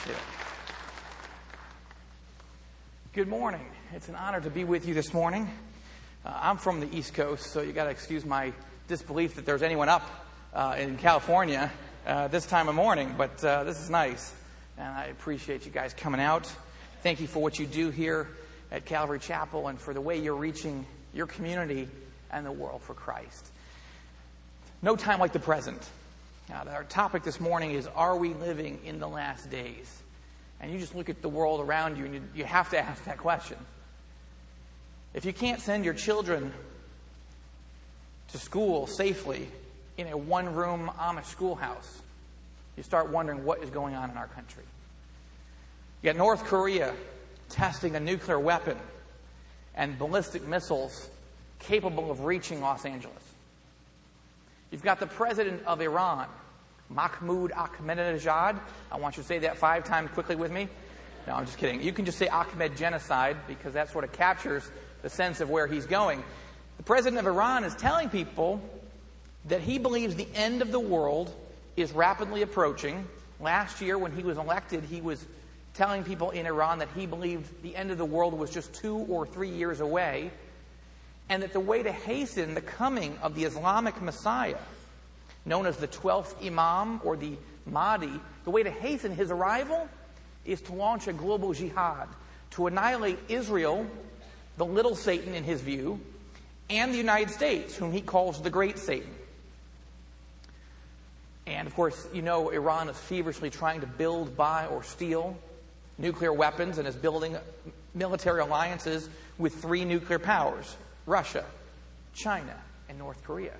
Appreciate it. Good morning. It's an honor to be with you this morning. I'm from the East Coast, so you got to excuse my disbelief that there's anyone up in California this time of morning, but this is nice, and I appreciate you guys coming out. Thank you for what you do here at Calvary Chapel and for the way you're reaching your community and the world for Christ. No time like the present. Our topic this morning is, are we living in the last days? And you just look at the world around you and you have to ask that question. If you can't send your children to school safely in a one-room Amish schoolhouse, you start wondering what is going on in our country. You got North Korea testing a nuclear weapon and ballistic missiles capable of reaching Los Angeles. You've got the president of Iran, Mahmoud Ahmadinejad. I want you to say that 5 times quickly with me. No, I'm just kidding. You can just say Ahmed genocide because that sort of captures the sense of where he's going. The president of Iran is telling people that he believes the end of the world is rapidly approaching. Last year when he was elected, he was telling people in Iran that he believed the end of the world was just 2 or 3 years away, and that the way to hasten the coming of the Islamic Messiah, known as the 12th Imam or the Mahdi, the way to hasten his arrival is to launch a global jihad, to annihilate Israel, the little Satan in his view, and the United States, whom he calls the great Satan. And of course, you know Iran is feverishly trying to build, buy, or steal nuclear weapons and is building military alliances with 3 nuclear powers: Russia, China, and North Korea.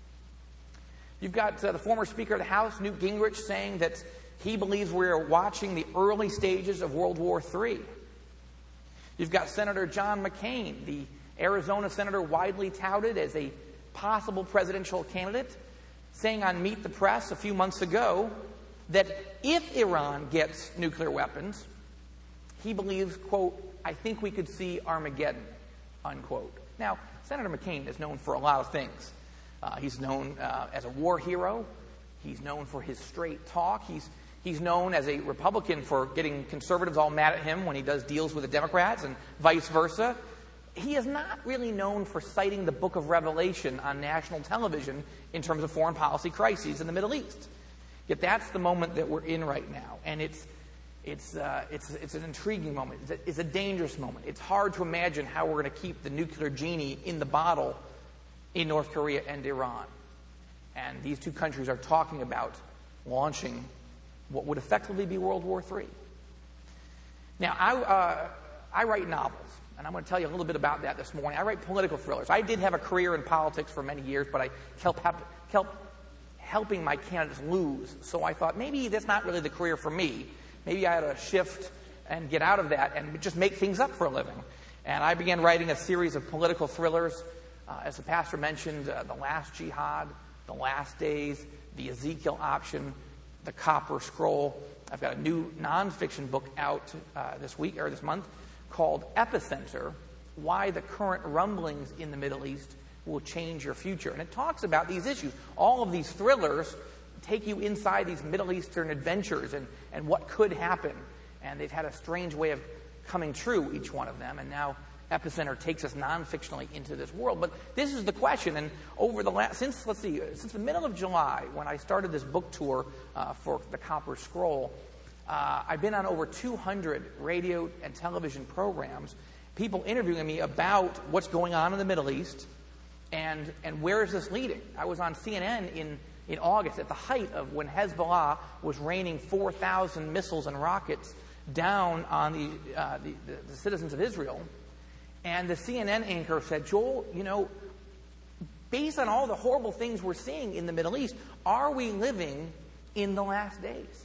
You've got the former Speaker of the House, Newt Gingrich, saying that he believes we're watching the early stages of World War III. You've got Senator John McCain, the Arizona senator widely touted as a possible presidential candidate, saying on Meet the Press a few months ago that if Iran gets nuclear weapons, he believes, quote, "I think we could see Armageddon," unquote. Now, Senator McCain is known for a lot of things. He's known as a war hero. He's known for his straight talk. He's known as a Republican for getting conservatives all mad at him when he does deals with the Democrats and vice versa. He is not really known for citing the book of Revelation on national television in terms of foreign policy crises in the Middle East. Yet that's the moment that we're in right now. And it's an intriguing moment. It's a dangerous moment. It's hard to imagine how we're going to keep the nuclear genie in the bottle in North Korea and Iran. And these 2 countries are talking about launching what would effectively be World War III. Now, I write novels, and I'm going to tell you a little bit about that this morning. I write political thrillers. I did have a career in politics for many years, but I kept helping my candidates lose. So I thought, maybe that's not really the career for me. Maybe I ought to shift and get out of that and just make things up for a living. And I began writing a series of political thrillers. As the pastor mentioned, The Last Jihad, The Last Days, The Ezekiel Option, The Copper Scroll. I've got a new nonfiction book out this month called Epicenter: Why the Current Rumblings in the Middle East Will Change Your Future. And it talks about these issues. All of these thrillers take you inside these Middle Eastern adventures and what could happen. And they've had a strange way of coming true, each one of them. And now Epicenter takes us non-fictionally into this world. But this is the question. And over the since the middle of July, when I started this book tour for the Copper Scroll, I've been on over 200 radio and television programs, people interviewing me about what's going on in the Middle East and where is this leading. I was on CNN in August at the height of when Hezbollah was raining 4,000 missiles and rockets down on the citizens of Israel. And the CNN anchor said, "Joel, based on all the horrible things we're seeing in the Middle East, are we living in the last days?"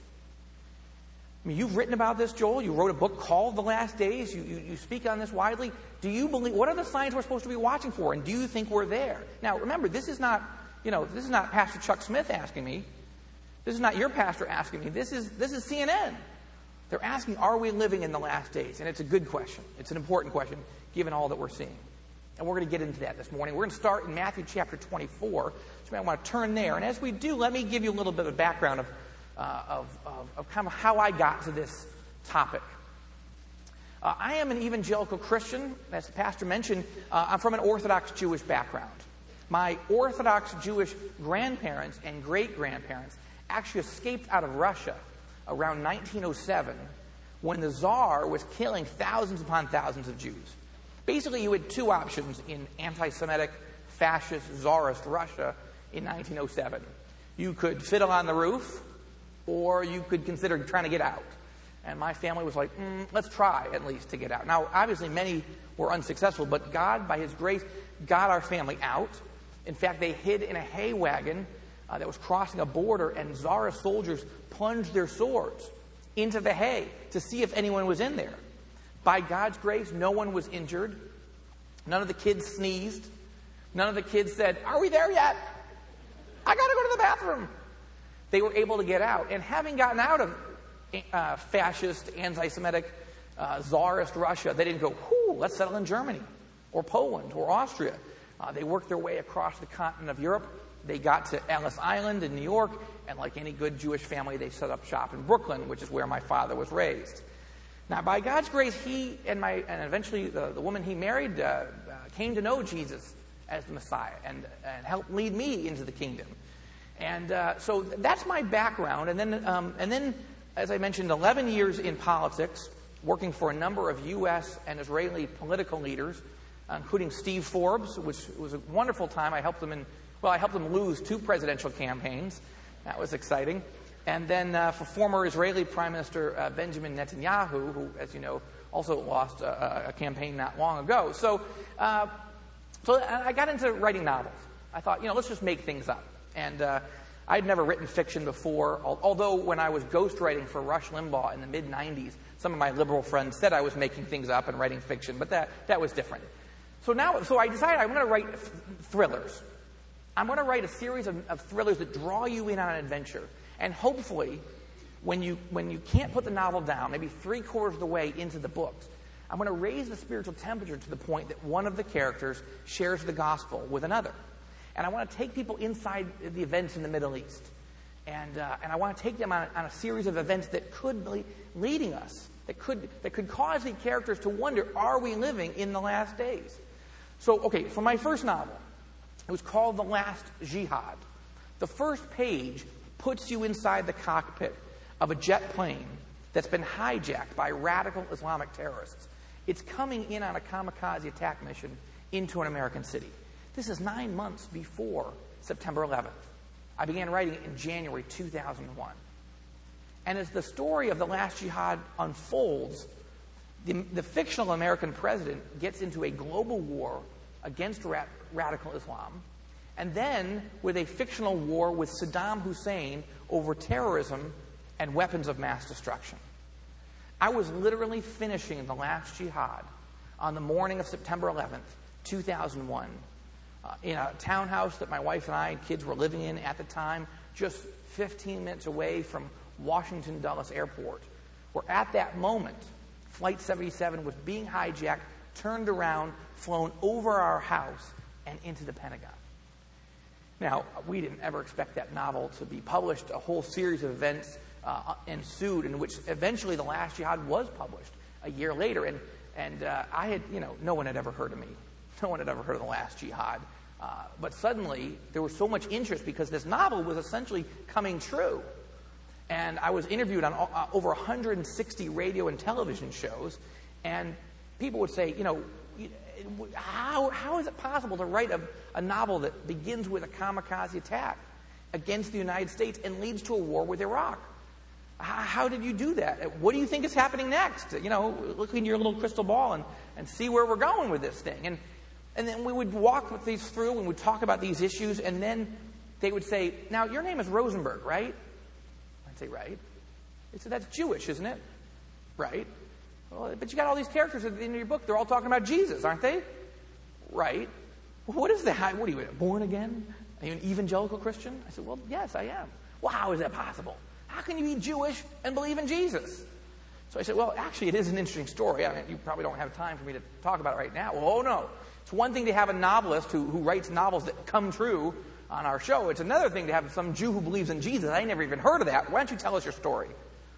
I mean, you've written about this, Joel. You wrote a book called The Last Days. You speak on this widely. Do you believe, what are the signs we're supposed to be watching for? And do you think we're there? Now, remember, this is not Pastor Chuck Smith asking me. This is not your pastor asking me. This is CNN. They're asking, are we living in the last days? And it's a good question. It's an important question, given all that we're seeing. And we're going to get into that this morning. We're going to start in Matthew chapter 24. So you might want to turn there. And as we do, let me give you a little bit of background of of kind of how I got to this topic. I am an evangelical Christian. As the pastor mentioned, I'm from an Orthodox Jewish background. My Orthodox Jewish grandparents and great-grandparents actually escaped out of Russia around 1907 when the Tsar was killing thousands upon thousands of Jews. Basically, you had two options in anti-Semitic, fascist, Tsarist Russia in 1907. You could fiddle on the roof, or you could consider trying to get out. And my family was like, let's try at least to get out. Now, obviously, many were unsuccessful, but God, by His grace, got our family out. In fact, they hid in a hay wagon that was crossing a border, and Tsarist soldiers plunged their swords into the hay to see if anyone was in there. By God's grace, no one was injured. None of the kids sneezed. None of the kids said, "Are we there yet? I got to go to the bathroom." They were able to get out. And having gotten out of fascist, anti-Semitic, Tsarist Russia, they didn't go, let's settle in Germany or Poland or Austria. They worked their way across the continent of Europe. They got to Ellis Island in New York, and like any good Jewish family, they set up shop in Brooklyn, which is where my father was raised. Now, by God's grace, he and eventually the woman he married came to know Jesus as the Messiah and helped lead me into the kingdom. And so that's my background. And then, as I mentioned, 11 years in politics, working for a number of U.S. and Israeli political leaders, including Steve Forbes, which was a wonderful time. I helped him lose 2 presidential campaigns. That was exciting. And then for former Israeli Prime Minister Benjamin Netanyahu, who, as you know, also lost a campaign not long ago. So I got into writing novels. I thought, let's just make things up. And I'd never written fiction before, although when I was ghostwriting for Rush Limbaugh in the mid-'90s, some of my liberal friends said I was making things up and writing fiction, but that was different. So I decided I'm going to write thrillers. I'm going to write a series of thrillers that draw you in on an adventure. And hopefully, when you can't put the novel down, maybe 3/4 of the way into the books, I'm going to raise the spiritual temperature to the point that one of the characters shares the gospel with another. And I want to take people inside the events in the Middle East. And I want to take them on a series of events that could be leading us, that could cause the characters to wonder, are we living in the last days? So, for my first novel, it was called The Last Jihad. The first page puts you inside the cockpit of a jet plane that's been hijacked by radical Islamic terrorists. It's coming in on a kamikaze attack mission into an American city. This is 9 months before September 11th. I began writing it in January 2001. And as the story of The Last Jihad unfolds, the fictional American president gets into a global war against radical Islam, and then with a fictional war with Saddam Hussein over terrorism and weapons of mass destruction. I was literally finishing The Last Jihad on the morning of September 11th, 2001, in a townhouse that my wife and I and kids were living in at the time, just 15 minutes away from Washington Dulles Airport, where at that moment, Flight 77 was being hijacked, turned around, flown over our house, and into the Pentagon. Now, we didn't ever expect that novel to be published. A whole series of events ensued in which eventually The Last Jihad was published a year later. And I had, no one had ever heard of me. No one had ever heard of The Last Jihad. But suddenly, there was so much interest because this novel was essentially coming true. And I was interviewed on over 160 radio and television shows. And people would say, how is it possible to write a novel that begins with a kamikaze attack against the United States and leads to a war with Iraq? How did you do that? What do you think is happening next? Look in your little crystal ball and see where we're going with this thing. And then we would walk with these through and we'd talk about these issues, and then they would say, now, your name is Rosenberg, right? I'd say, right. They said, that's Jewish, isn't it? Right. Well, but you got all these characters at the end of your book. They're all talking about Jesus, aren't they? Right. Well, what is that? What are you, born again? Are you an evangelical Christian? I said, well, yes, I am. Well, how is that possible? How can you be Jewish and believe in Jesus? So I said, well, actually, it is an interesting story. I mean, you probably don't have time for me to talk about it right now. Well, oh, no. It's one thing to have a novelist who writes novels that come true, on our show. It's another thing to have some Jew who believes in Jesus. I never even heard of that. Why don't you tell us your story?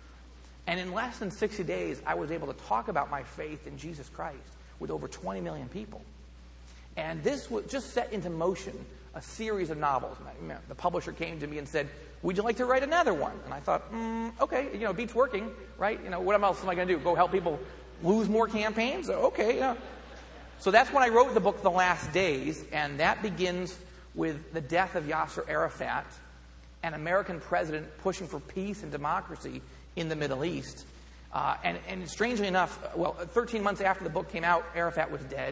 And in less than 60 days, I was able to talk about my faith in Jesus Christ with over 20 million people. And this just set into motion a series of novels. The publisher came to me and said, would you like to write another one? And I thought, okay, it beats working, right? What else am I going to do? Go help people lose more campaigns? Okay, yeah. So that's when I wrote the book, The Last Days, and that begins with the death of Yasser Arafat, an American president pushing for peace and democracy in the Middle East. And strangely enough, 13 months after the book came out, Arafat was dead.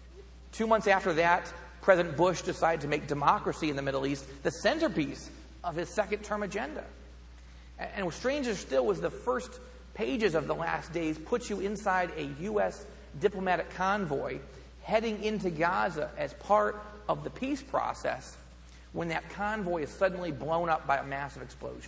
2 months after that, President Bush decided to make democracy in the Middle East the centerpiece of his second-term agenda. And stranger still was the first pages of The Last Days put you inside a U.S. diplomatic convoy heading into Gaza as part of the peace process when that convoy is suddenly blown up by a massive explosion.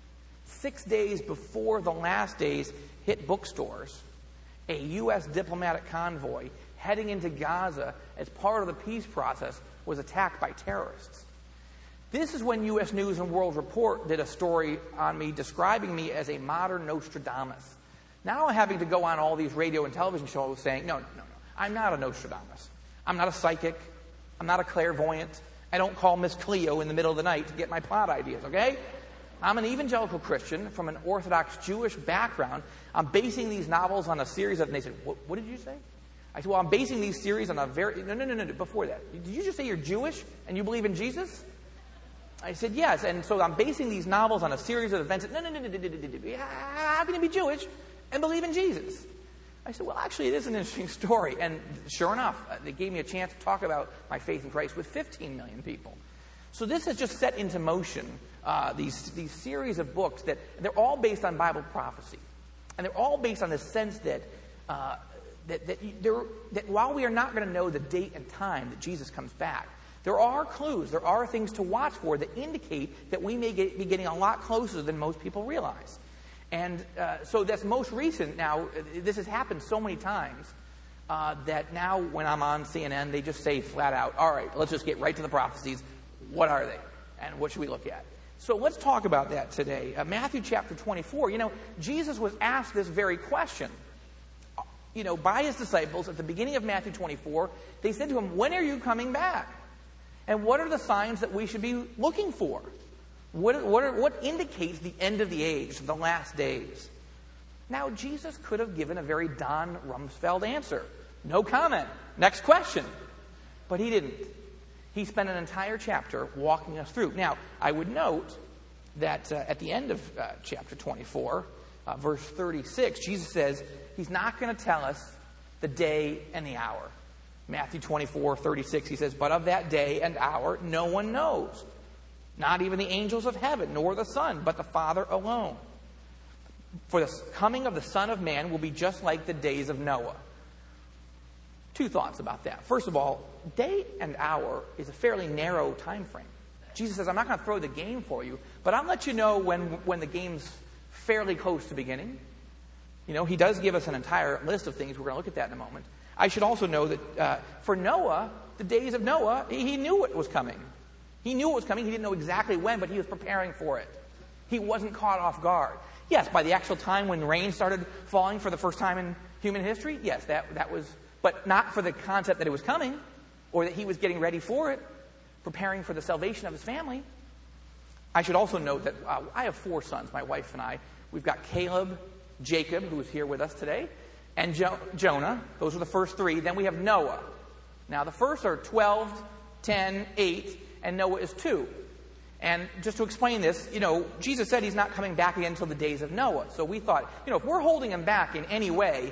6 days before The Last Days hit bookstores, a U.S. diplomatic convoy heading into Gaza as part of the peace process was attacked by terrorists. This is when U.S. News and World Report did a story on me describing me as a modern Nostradamus. Now I'm having to go on all these radio and television shows saying, no, I'm not a Nostradamus. I'm not a psychic. I'm not a clairvoyant. I don't call Miss Cleo in the middle of the night to get my plot ideas, okay? I'm an evangelical Christian from an Orthodox Jewish background. I'm basing these novels on a series of... And they said, what did you say? I said, well, I'm basing these series on a very... No, before that. Did you just say you're Jewish and you believe in Jesus? I said, yes. And so I'm basing these novels on a series of events. No. How can you be Jewish and believe in Jesus? I said, well, actually, it is an interesting story. And sure enough, they gave me a chance to talk about my faith in Christ with 15 million people. So this has just set into motion these series of books that they're all based on Bible prophecy. And they're all based on the sense that while we are not going to know the date and time that Jesus comes back, there are clues, there are things to watch for that indicate that we may be getting a lot closer than most people realize. And so that's most recent now. This has happened so many times that now when I'm on CNN, they just say flat out, all right, let's just get right to the prophecies. What are they? And what should we look at? So let's talk about that today. Matthew chapter 24. Jesus was asked this very question. By his disciples at the beginning of Matthew 24, they said to him, when are you coming back? And what are the signs that we should be looking for? What indicates the end of the age, the last days? Now, Jesus could have given a very Don Rumsfeld answer. No comment. Next question. But he didn't. He spent an entire chapter walking us through. Now, I would note that at the end of chapter 24, verse 36, Jesus says he's not going to tell us the day and the hour. Matthew 24:36, he says, but of that day and hour no one knows, not even the angels of heaven, nor the Son, but the Father alone. For the coming of the Son of Man will be just like the days of Noah. Two thoughts about that. First of all, day and hour is a fairly narrow time frame. Jesus says, I'm not going to throw the game for you, but I'll let you know when the game's fairly close to beginning. He does give us an entire list of things. We're going to look at that in a moment. I should also know that for Noah, the days of Noah, he knew it was coming. He knew it was coming. He didn't know exactly when, but he was preparing for it. He wasn't caught off guard. Yes, by the actual time when rain started falling for the first time in human history, yes, that was... But not for the concept that it was coming or that he was getting ready for it, preparing for the salvation of his family. I should also note that I have 4 sons, my wife and I. We've got Caleb, Jacob, who is here with us today, and Jonah. Those are the first 3. Then we have Noah. Now, the first are 12, 10, 8, and Noah is 2. And just to explain this, Jesus said he's not coming back again until the days of Noah. So we thought, if we're holding him back in any way,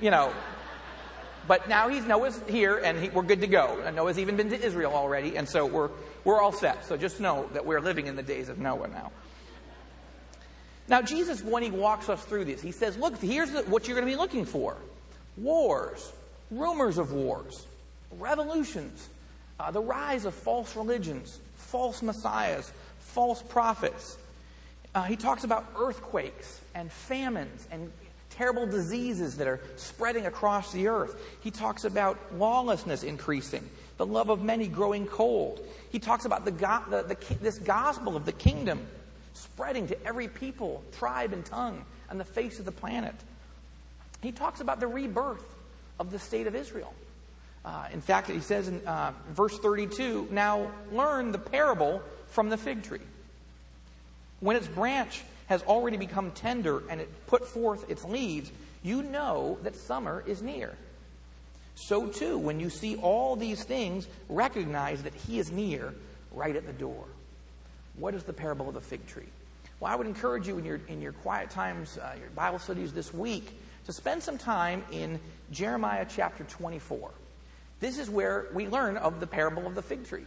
but now Noah's here, and we're good to go. And Noah's even been to Israel already, and so we're all set. So just know that we're living in the days of Noah now. Now, Jesus, when he walks us through this, he says, look, here's what you're going to be looking for. Wars, rumors of wars, revolutions, the rise of false religions, false messiahs, false prophets. He talks about earthquakes and famines and terrible diseases that are spreading across the earth. He talks about lawlessness increasing. the love of many growing cold. He talks about this gospel of the kingdom spreading to every people, tribe, and tongue on the face of the planet. He talks about the rebirth of the state of Israel. In fact, he says in verse 32, "Now learn the parable from the fig tree. When its branch has already become tender and it put forth its leaves, you know that summer is near. So too, when you see all these things, recognize that he is near, right at the door." What is the parable of the fig tree? Well, I would encourage you in your quiet times, your Bible studies this week, to spend some time in Jeremiah chapter 24. This is where we learn of the parable of the fig tree.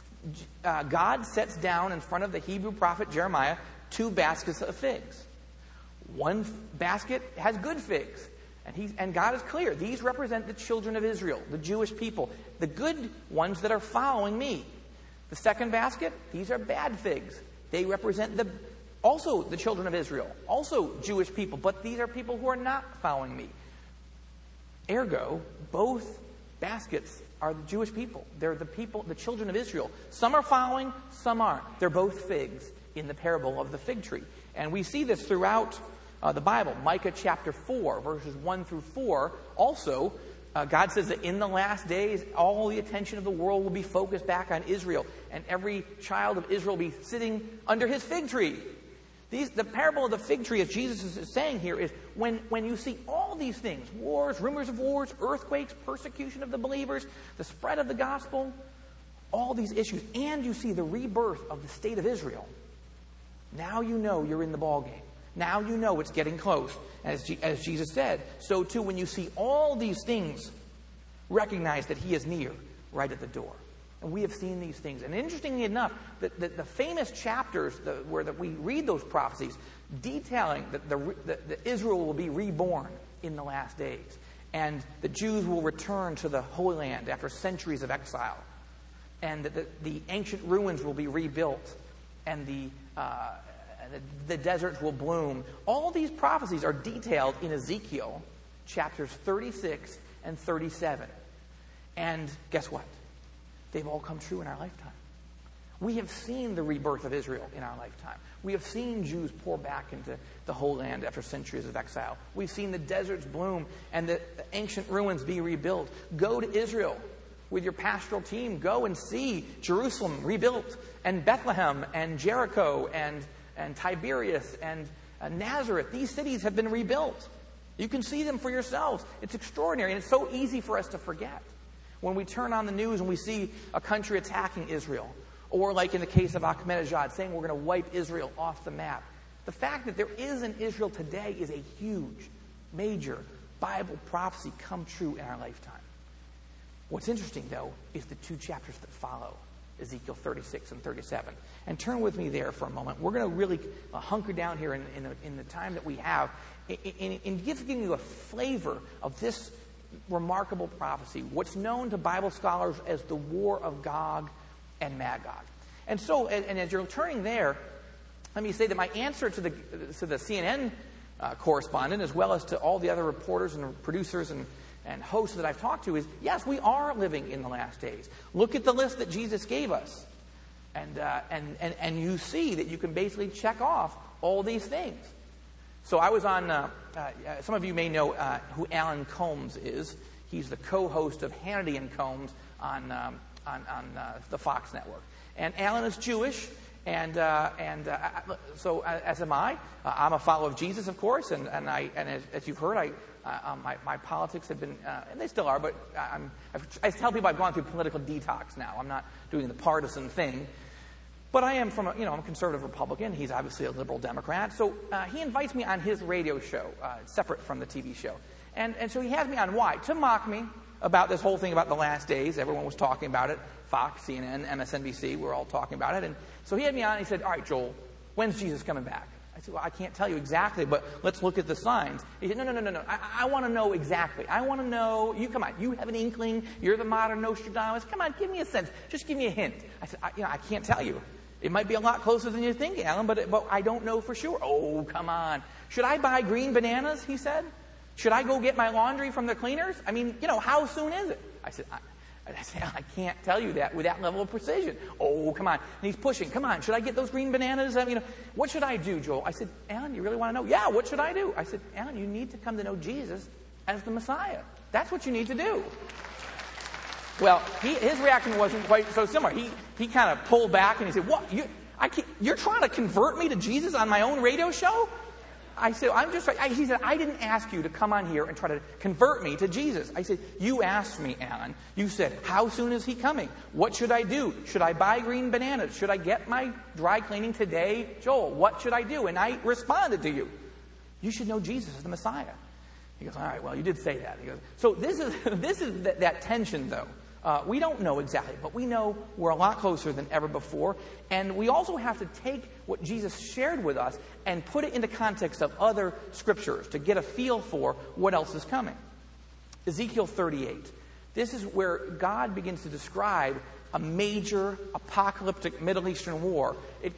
God sets down in front of the Hebrew prophet Jeremiah 2 baskets of figs. One basket has good figs. And God is clear. These represent the children of Israel, the Jewish people, the good ones that are following me. The second basket, these are bad figs. They represent also the children of Israel, also Jewish people, but these are people who are not following me. Ergo, both baskets are the Jewish people. They're the people, the children of Israel. Some are following, some aren't. They're both figs in the parable of the fig tree. And we see this throughout the Bible. Micah chapter 4, verses 1 through 4. Also, God says that in the last days, all the attention of the world will be focused back on Israel. And every child of Israel will be sitting under his fig tree. The parable of the fig tree, as Jesus is saying here, is when you see all these things, wars, rumors of wars, earthquakes, persecution of the believers, the spread of the gospel, all these issues, and you see the rebirth of the state of Israel, now you know you're in the ballgame. Now you know it's getting close. As Jesus said, so too when you see all these things, recognize that he is near, right at the door. And we have seen these things. And interestingly enough, the famous chapters where we read those prophecies detailing that Israel will be reborn in the last days. And the Jews will return to the Holy Land after centuries of exile. And that the ancient ruins will be rebuilt. And the deserts will bloom. All these prophecies are detailed in Ezekiel chapters 36 and 37. And guess what? They've all come true in our lifetime. We have seen the rebirth of Israel in our lifetime. We have seen Jews pour back into the Holy Land after centuries of exile. We've seen the deserts bloom and the ancient ruins be rebuilt. Go to Israel with your pastoral team. Go and see Jerusalem rebuilt, and Bethlehem and Jericho and Tiberias and Nazareth. These cities have been rebuilt. You can see them for yourselves. It's extraordinary, and it's so easy for us to forget. When we turn on the news and we see a country attacking Israel, or like in the case of Ahmadinejad, saying we're going to wipe Israel off the map. The fact that there is an Israel today is a huge, major Bible prophecy come true in our lifetime. What's interesting, though, is the 2 chapters that follow, Ezekiel 36 and 37. And turn with me there for a moment. We're going to really hunker down here in the time that we have in giving you a flavor of this remarkable prophecy, what's known to Bible scholars as the War of Gog and Magog. And so, and as you're turning there, let me say that my answer to the CNN correspondent, as well as to all the other reporters and producers and hosts that I've talked to, is yes, we are living in the last days. Look at the list that Jesus gave us, and you see that you can basically check off all these things. So I was on, some of you may know who Alan Colmes is. He's the co-host of Hannity and Colmes on the Fox network. And Alan is Jewish, and so as am I. I'm a follower of Jesus, of course, and as you've heard, my politics have been, and they still are, but I tell people I've gone through political detox now. I'm not doing the partisan thing. But I am I'm a conservative Republican. He's obviously a liberal Democrat. So he invites me on his radio show, separate from the TV show. And so he has me on. Why? To mock me about this whole thing about the last days. Everyone was talking about it. Fox, CNN, MSNBC, we're all talking about it. And so he had me on and he said, all right, Joel, when's Jesus coming back? I said, well, I can't tell you exactly, but let's look at the signs. He said, no. I want to know exactly. I want to know. Come on. You have an inkling. You're the modern Nostradamus. Come on, give me a sense. Just give me a hint. I said, I can't tell you. It might be a lot closer than you think, Alan, but I don't know for sure. Oh, come on. Should I buy green bananas, he said? Should I go get my laundry from the cleaners? I mean, how soon is it? I said, And I say, I can't tell you that with that level of precision. Oh, come on. And he's pushing. Come on, should I get those green bananas? What should I do, Joel? I said, Alan, you really want to know? Yeah, what should I do? I said, Alan, you need to come to know Jesus as the Messiah. That's what you need to do. Well, his reaction wasn't quite so similar. He kind of pulled back and he said, what? You're trying to convert me to Jesus on my own radio show? I said, he said, I didn't ask you to come on here and try to convert me to Jesus. I said, you asked me, Alan. You said, how soon is he coming? What should I do? Should I buy green bananas? Should I get my dry cleaning today? Joel, what should I do? And I responded to you. You should know Jesus as the Messiah. He goes, all right, well, you did say that. He goes, so this is that tension, though. We don't know exactly, but we know we're a lot closer than ever before. And we also have to take what Jesus shared with us and put it into context of other scriptures to get a feel for what else is coming. Ezekiel 38. This is where God begins to describe a major apocalyptic Middle Eastern war.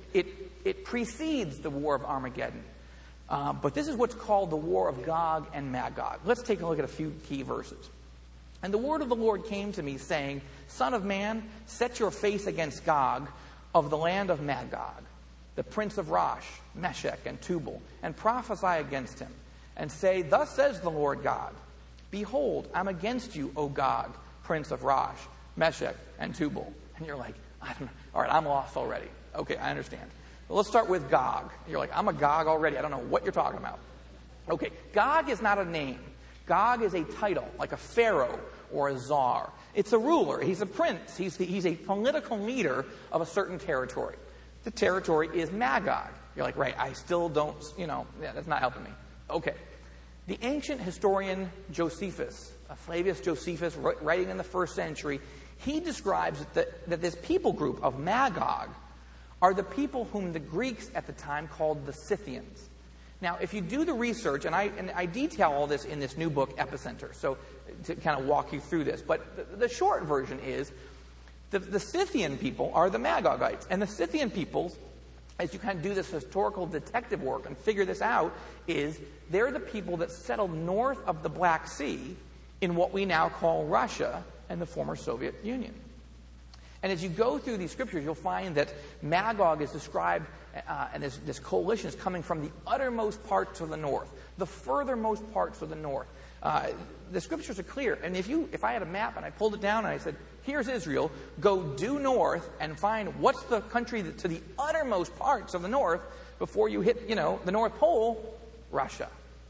It precedes the War of Armageddon. But this is what's called the War of Gog and Magog. Let's take a look at a few key verses. And the word of the Lord came to me, saying, Son of man, set your face against Gog of the land of Magog, the prince of Rosh, Meshech, and Tubal, and prophesy against him, and say, Thus says the Lord God, Behold, I'm against you, O Gog, prince of Rosh, Meshech, and Tubal. And you're like, I don't know. All right, I'm lost already. Okay, I understand. Well, let's start with Gog. You're like, I'm a Gog already. I don't know what you're talking about. Okay, Gog is not a name. Gog is a title, like a pharaoh or a czar. It's a ruler. He's a prince. He's a political leader of a certain territory. The territory is Magog. You're like, right, I still don't, that's not helping me. Okay. The ancient historian Josephus, Flavius Josephus, writing in the 1st century, he describes that this people group of Magog are the people whom the Greeks at the time called the Scythians. Now, if you do the research, and I detail all this in this new book, Epicenter, so to kind of walk you through this. But the short version is the Scythian people are the Magogites. And the Scythian peoples, as you kind of do this historical detective work and figure this out, is they're the people that settled north of the Black Sea in what we now call Russia and the former Soviet Union. And as you go through these scriptures, you'll find that Magog is described, and this coalition is coming from the uttermost parts of the north, the furthermost parts of the north. The scriptures are clear. And if I had a map and I pulled it down and I said, here's Israel, go due north and find what's the country to the uttermost parts of the north before you hit, the North Pole, Russia.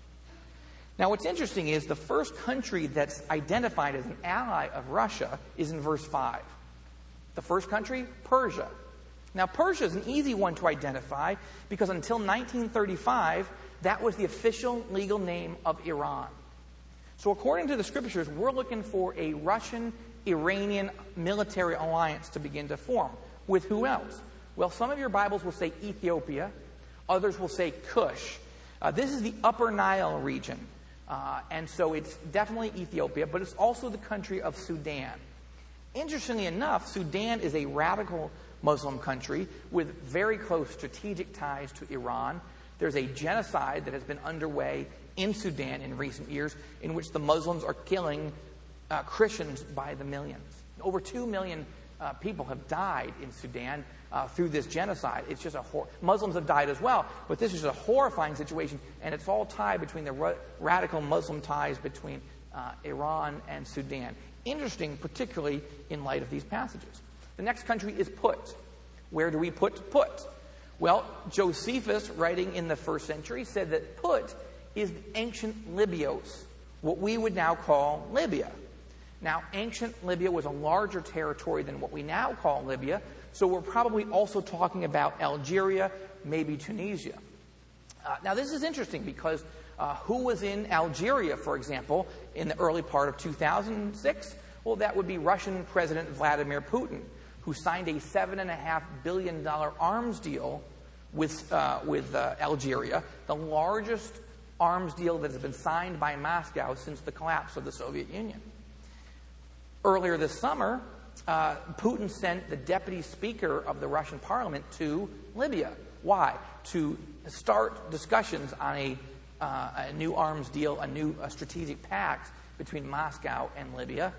Now, what's interesting is the first country that's identified as an ally of Russia is in verse 5. The first country, Persia. Now, Persia is an easy one to identify because until 1935, that was the official legal name of Iran. So according to the scriptures, we're looking for a Russian-Iranian military alliance to begin to form. With who else? Well, some of your Bibles will say Ethiopia. Others will say Cush. This is the Upper Nile region. And so it's definitely Ethiopia, but it's also the country of Sudan. Interestingly enough, Sudan is a radical Muslim country with very close strategic ties to Iran. There's a genocide that has been underway in Sudan in recent years in which the Muslims are killing Christians by the millions. Over 2 million people have died in Sudan through this genocide. It's just Muslims have died as well, but this is a horrifying situation, and it's all tied between the radical Muslim ties between Iran and Sudan. Interesting, particularly in light of these passages. The next country is Put. Where do we put Put? Well, Josephus, writing in the 1st century, said that Put is ancient Libyos, what we would now call Libya. Now, ancient Libya was a larger territory than what we now call Libya, so we're probably also talking about Algeria, maybe Tunisia. Now, this is interesting because who was in Algeria, for example, in the early part of 2006? Well, that would be Russian President Vladimir Putin, who signed a $7.5 billion arms deal with Algeria, the largest arms deal that has been signed by Moscow since the collapse of the Soviet Union. Earlier this summer, Putin sent the deputy speaker of the Russian parliament to Libya. Why? To start discussions on a new arms deal, a new strategic pact between Moscow and Libya.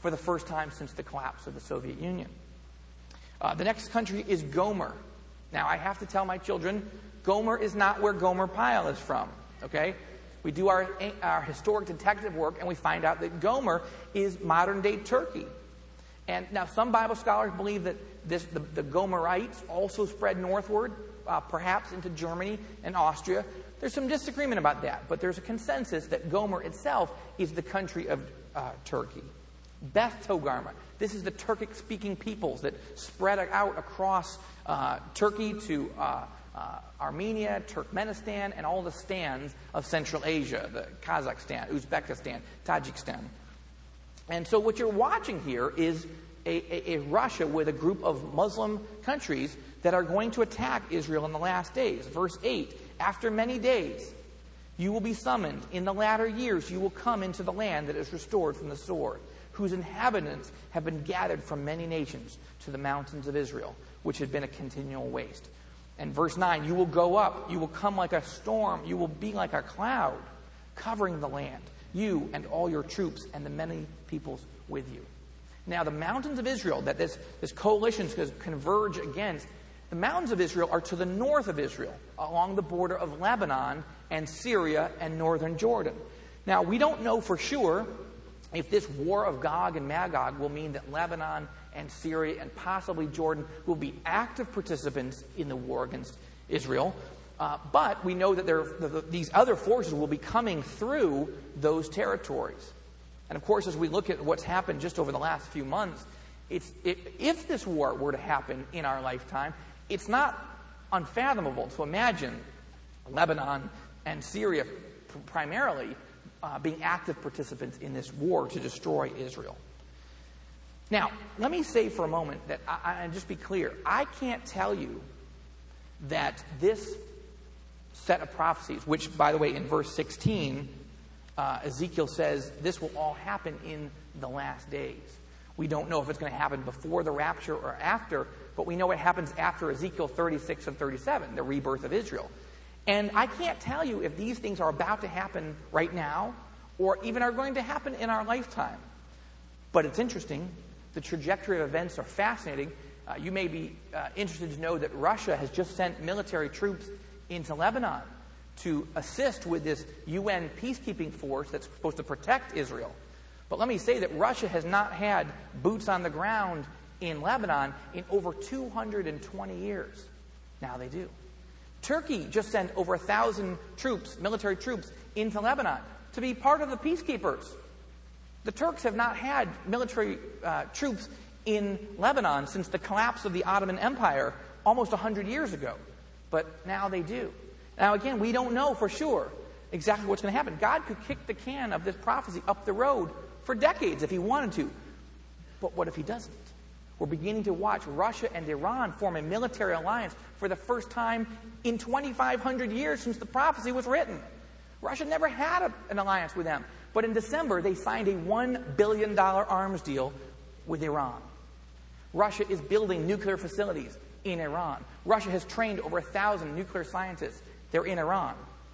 for the first time since the collapse of the Soviet Union. The next country is Gomer. Now, I have to tell my children, Gomer is not where Gomer Pyle is from, okay? We do our historic detective work, and we find out that Gomer is modern-day Turkey. And now some Bible scholars believe that the Gomerites also spread northward, perhaps into Germany and Austria. There's some disagreement about that, but there's a consensus that Gomer itself is the country of Turkey. Beth Togarmah. This is the Turkic-speaking peoples that spread out across Turkey to Armenia, Turkmenistan, and all the stands of Central Asia, the Kazakhstan, Uzbekistan, Tajikistan. And so what you're watching here is a Russia with a group of Muslim countries that are going to attack Israel in the last days. Verse 8, after many days you will be summoned. In the latter years you will come into the land that is restored from the sword, whose inhabitants have been gathered from many nations to the mountains of Israel, which had been a continual waste. And verse 9, you will go up, you will come like a storm, you will be like a cloud, covering the land, you and all your troops and the many peoples with you. Now, the mountains of Israel that this coalition is going to converge against, the mountains of Israel are to the north of Israel, along the border of Lebanon and Syria and northern Jordan. Now, we don't know for sure if this war of Gog and Magog will mean that Lebanon and Syria and possibly Jordan will be active participants in the war against Israel. But we know that these other forces will be coming through those territories. And of course, as we look at what's happened just over the last few months, if this war were to happen in our lifetime, it's not unfathomable to imagine Lebanon and Syria primarily being active participants in this war to destroy Israel. Now, let me say for a moment that, and just be clear, I can't tell you that this set of prophecies, which, by the way, in verse 16, Ezekiel says this will all happen in the last days. We don't know if it's going to happen before the rapture or after, but we know it happens after Ezekiel 36 and 37, the rebirth of Israel. And I can't tell you if these things are about to happen right now or even are going to happen in our lifetime. But it's interesting. The trajectory of events are fascinating. You may be interested to know that Russia has just sent military troops into Lebanon to assist with this UN peacekeeping force that's supposed to protect Israel. But let me say that Russia has not had boots on the ground in Lebanon in over 220 years. Now they do. Turkey just sent over 1,000 troops, military troops, into Lebanon to be part of the peacekeepers. The Turks have not had military troops in Lebanon since the collapse of the Ottoman Empire almost 100 years ago. But now they do. Now, again, we don't know for sure exactly what's going to happen. God could kick the can of this prophecy up the road for decades if he wanted to. But what if he doesn't? We're beginning to watch Russia and Iran form a military alliance for the first time in 2,500 years since the prophecy was written. Russia never had an alliance with them. But in December, they signed a $1 billion arms deal with Iran. Russia is building nuclear facilities in Iran. Russia has trained over 1,000 nuclear scientists. They're in Iran.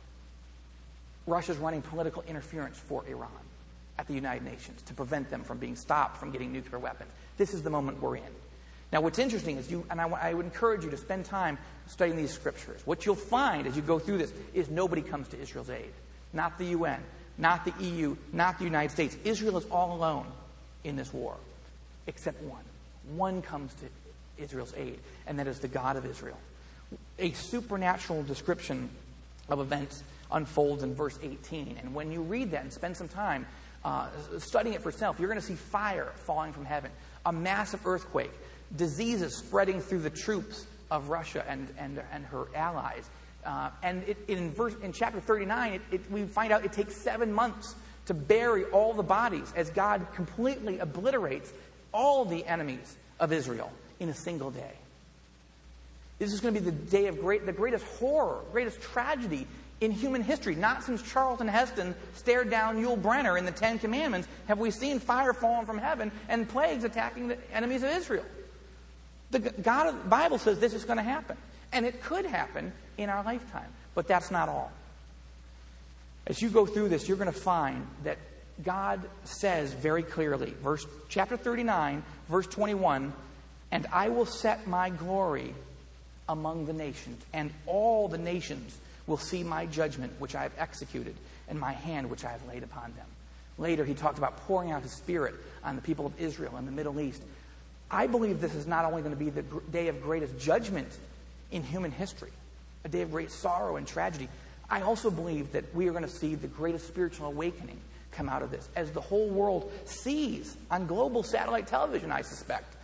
Russia's running political interference for Iran at the United Nations to prevent them from being stopped from getting nuclear weapons. This is the moment we're in. Now, what's interesting is I would encourage you to spend time studying these scriptures. What you'll find as you go through this is nobody comes to Israel's aid. Not the UN, not the EU, not the United States. Israel is all alone in this war, except one. One comes to Israel's aid, and that is the God of Israel. A supernatural description of events unfolds in verse 18. And when you read that and spend some time studying it for yourself, you're going to see fire falling from heaven, a massive earthquake, diseases spreading through the troops of Russia and her allies. And in chapter 39, we find out it takes 7 months to bury all the bodies as God completely obliterates all the enemies of Israel in a single day. This is going to be the day of the greatest horror, greatest tragedy in human history. Not since Charlton Heston stared down Yul Brynner in the Ten Commandments have we seen fire falling from heaven and plagues attacking the enemies of Israel. The Bible says this is going to happen. And it could happen in our lifetime. But that's not all. As you go through this, you're going to find that God says very clearly, chapter 39, verse 21, "And I will set my glory among the nations, and all the nations will see my judgment which I have executed, and my hand which I have laid upon them." Later, he talked about pouring out his Spirit on the people of Israel and the Middle East. I believe this is not only going to be the day of greatest judgment in human history, a day of great sorrow and tragedy. I also believe that we are going to see the greatest spiritual awakening come out of this, as the whole world sees on global satellite television, I suspect,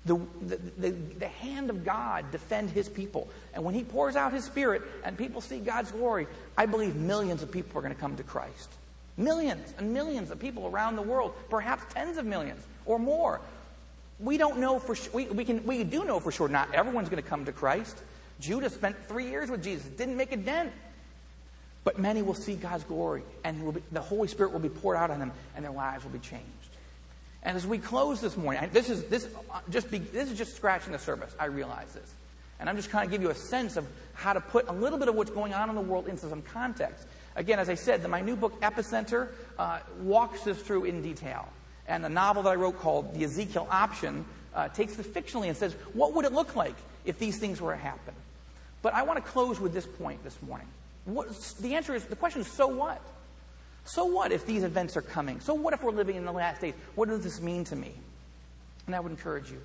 the hand of God defend his people. And when he pours out his Spirit and people see God's glory, I believe millions of people are going to come to Christ. Millions and millions of people around the world, perhaps tens of millions or more. We don't know for sure. We do know for sure not everyone's going to come to Christ. Judas spent 3 years with Jesus, didn't make a dent. But many will see God's glory, and the Holy Spirit will be poured out on them, and their lives will be changed. And as we close this morning, this is just scratching the surface. I realize this, and I'm just trying to give you a sense of how to put a little bit of what's going on in the world into some context. Again, as I said, my new book Epicenter walks this through in detail, and the novel that I wrote called The Ezekiel Option takes the fictionally and says, what would it look like if these things were to happen? But I want to close with this point this morning. The question is, so what? So what if these events are coming? So what if we're living in the last days? What does this mean to me? And I would encourage you,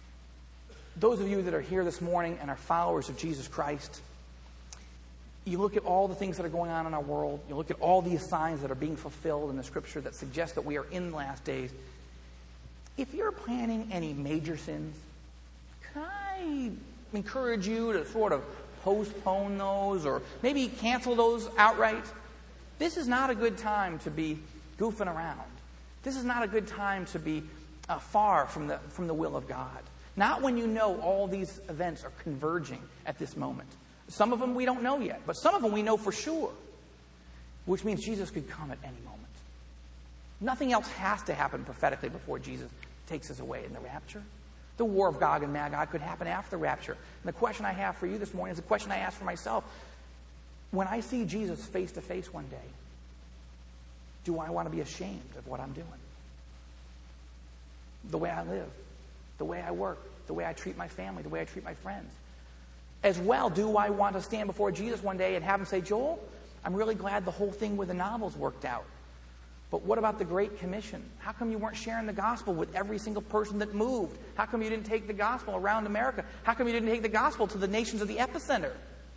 those of you that are here this morning and are followers of Jesus Christ, you look at all the things that are going on in our world, you look at all these signs that are being fulfilled in the Scripture that suggest that we are in the last days. If you're planning any major sins, can I encourage you to sort of postpone those or maybe cancel those outright? This is not a good time to be goofing around. This is not a good time to be far from the will of God. Not when you know all these events are converging at this moment. Some of them we don't know yet, but some of them we know for sure, which means Jesus could come at any moment. Nothing else has to happen prophetically before Jesus takes us away in the rapture. The war of Gog and Magog could happen after the rapture. And the question I have for you this morning is the question I ask for myself. When I see Jesus face to face one day, do I want to be ashamed of what I'm doing? The way I live, the way I work, the way I treat my family, the way I treat my friends. As well, do I want to stand before Jesus one day and have him say, "Joel, I'm really glad the whole thing with the novels worked out. But what about the Great Commission? How come you weren't sharing the gospel with every single person that moved? How come you didn't take the gospel around America? How come you didn't take the gospel to the nations of the epicenter?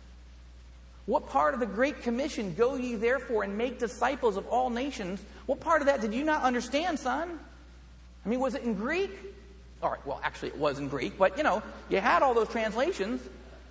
What part of the Great Commission, go ye therefore and make disciples of all nations, what part of that did you not understand, son? I mean, was it in Greek? All right, well, actually it was in Greek, but you had all those translations.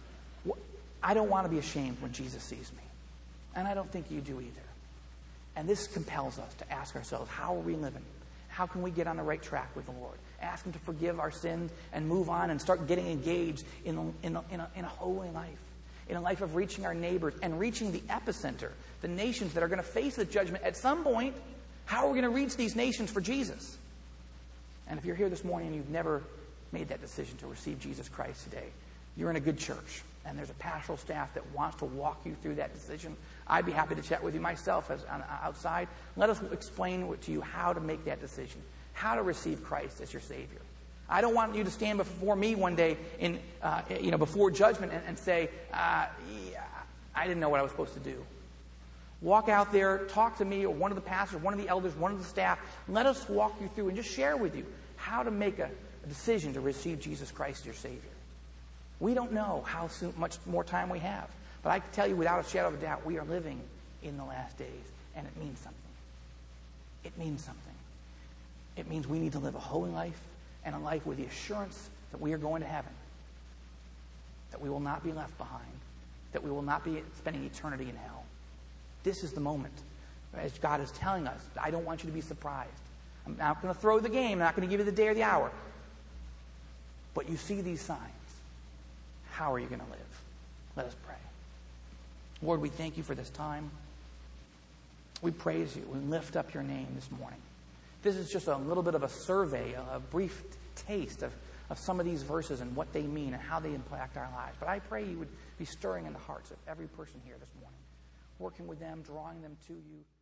I don't want to be ashamed when Jesus sees me. And I don't think you do either. And this compels us to ask ourselves, how are we living? How can we get on the right track with the Lord? Ask him to forgive our sins and move on and start getting engaged in a holy life, in a life of reaching our neighbors and reaching the epicenter, the nations that are going to face the judgment at some point. How are we going to reach these nations for Jesus? And if you're here this morning and you've never made that decision to receive Jesus Christ today, you're in a good church, and there's a pastoral staff that wants to walk you through that decision. I'd be happy to chat with you myself outside. Let us explain to you how to make that decision, how to receive Christ as your Savior. I don't want you to stand before me one day before judgment and say, I didn't know what I was supposed to do. Walk out there, talk to me or one of the pastors, one of the elders, one of the staff. Let us walk you through and just share with you how to make a decision to receive Jesus Christ as your Savior. We don't know how much more time we have. But I can tell you without a shadow of a doubt, we are living in the last days. And it means something. It means something. It means we need to live a holy life and a life with the assurance that we are going to heaven. That we will not be left behind. That we will not be spending eternity in hell. This is the moment. As God is telling us, I don't want you to be surprised. I'm not going to throw the game. I'm not going to give you the day or the hour. But you see these signs. How are you going to live? Let us pray. Lord, we thank you for this time. We praise you. We lift up your name this morning. This is just a little bit of a survey, a brief taste of some of these verses and what they mean and how they impact our lives. But I pray you would be stirring in the hearts of every person here this morning, working with them, drawing them to you.